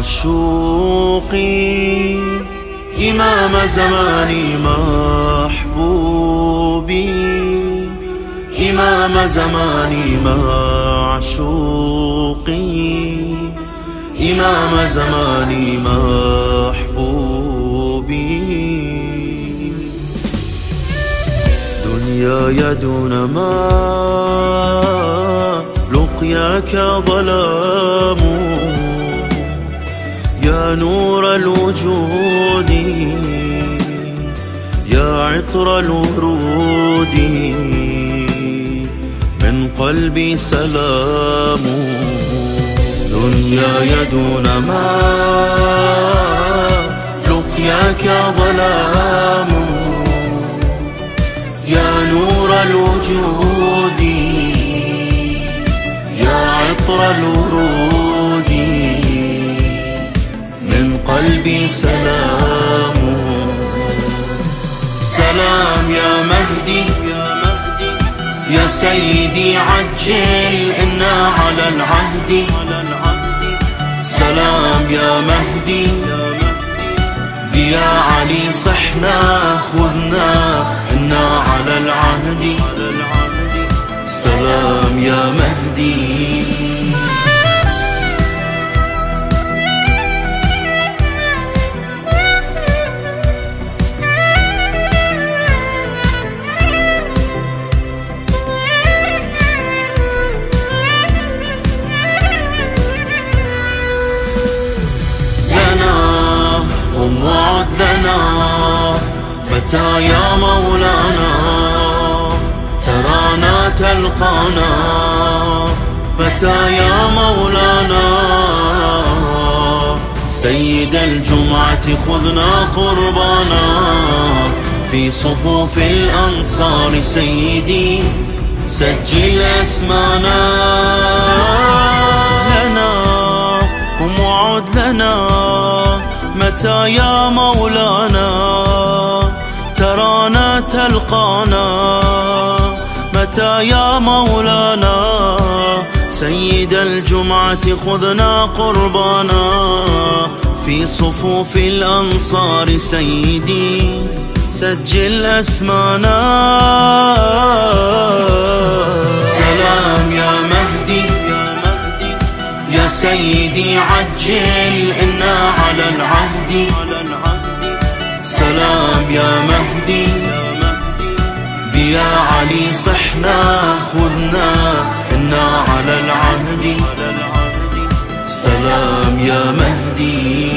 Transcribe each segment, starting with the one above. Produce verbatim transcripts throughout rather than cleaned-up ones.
معشوقي إمام زماني محبوبي إمام زماني معشوقي إمام زماني محبوبي دنياي دون ما لقياك ظلام يا نور الوجود يا عطر الورود من قلبي سلام دنياي دون ما لقياك ظلام يا نور الوجود يا عطر الورود من قلبي سلام سلام يا مهدي يا سيدي عجل إنا على العهد سلام يا مهدي يا علي صحنا خذنا إنا على العهد سلام يا مهدي وعد لنا متى يا مولانا ترانا تلقانا متى يا مولانا سيد الجمعة خذنا قربانا في صفوف الأنصار سيدي سجل اسمانا لنا قم وعد لنا متى يا مولانا ترانا تلقانا متى يا مولانا سيد الجمعة خذنا قربانا في صفوف الأنصار سيدي سجل أسمانا سلام يا مهدي يا سيدي عجل إنا على العهد سلام يا مهدي بيا علي صحنا خذنا إنا على العهد سلام يا مهدي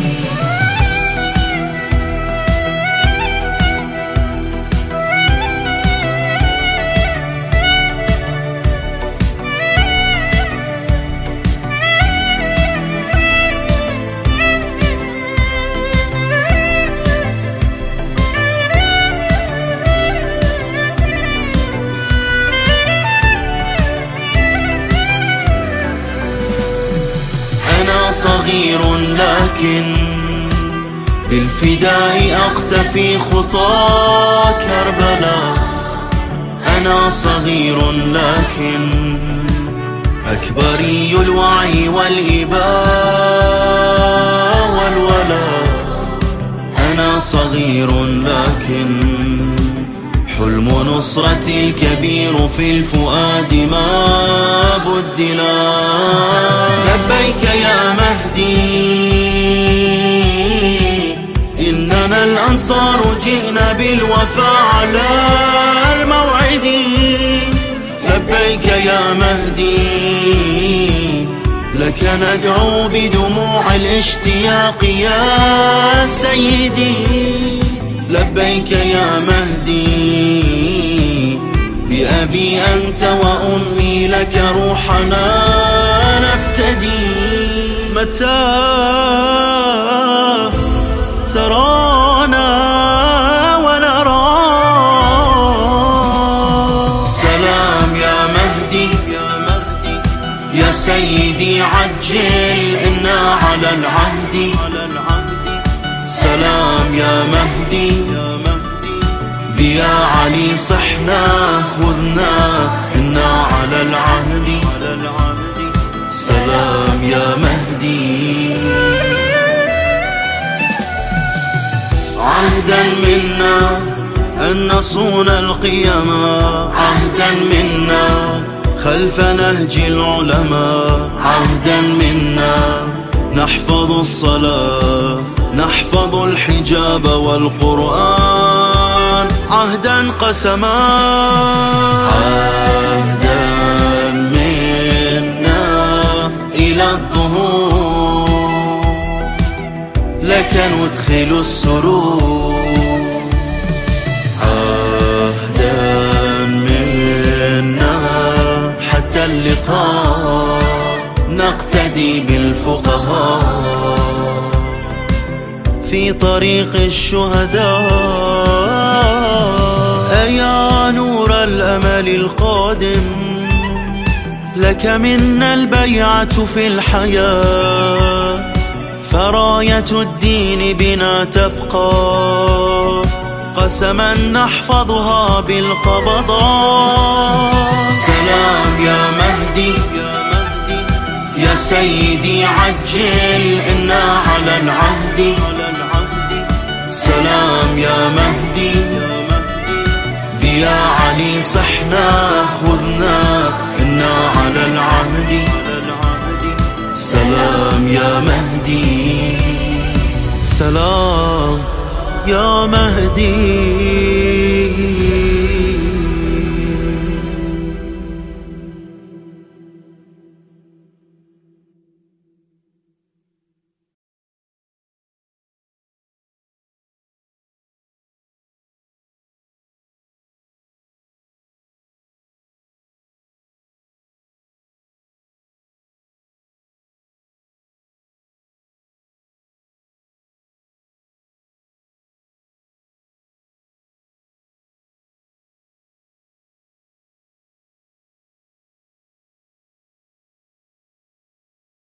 صغير لكن بالفداء أقتفي خطى كربلاء أنا صغير لكن أكبري الوعي والإباء والولاء أنا صغير لكن حلم نصرتي الكبير في الفؤاد ما بدلا لبيك يا مهدي إننا الأنصار جئنا بالوفاء على الموعد لبيك يا مهدي لك ندعو بدموع الاشتياق يا سيدي لبيك يا مهدي بأبي أنت وأمي لك روحنا نفتدي متى ترانا ونرى سلام يا مهدي يا سيدي عجل إنا على العهد سلام يا مهدي بيا علي صحنا خذنا إنا على العهد سلام يا مهدي. أن نصون القيم عهدا منا خلف نهج العلماء، عهدا منا نحفظ الصلاة، نحفظ الحجاب والقرآن، عهدا قسما، عهدا منا إلى الظهور، لك ندخل السرور، عهدا منا حتى اللقاء نقتدي بالفقهاء في طريق الشهداء. يا نور الأمل القادم، لك منا البيعة في الحياة، فراية الدين بنا تبقى، قسما نحفظها بالقبضاء. سلام يا مهدي يا سيدي عجل، إنا على العهد. سلام يا مهدي بيا علي صحنا خذنا، إنا على العهد. سلام يا مهدي، سلام يا مهدي.